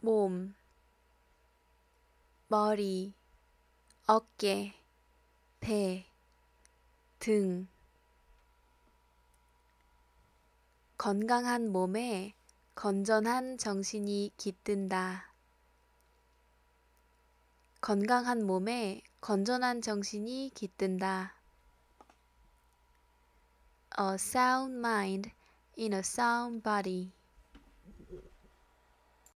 몸, 머리, 어깨, 배, 등. 건강한 몸에 건전한 정신이 깃든다. 건강한 몸에 건전한 정신이 깃든다. A sound mind in a sound body.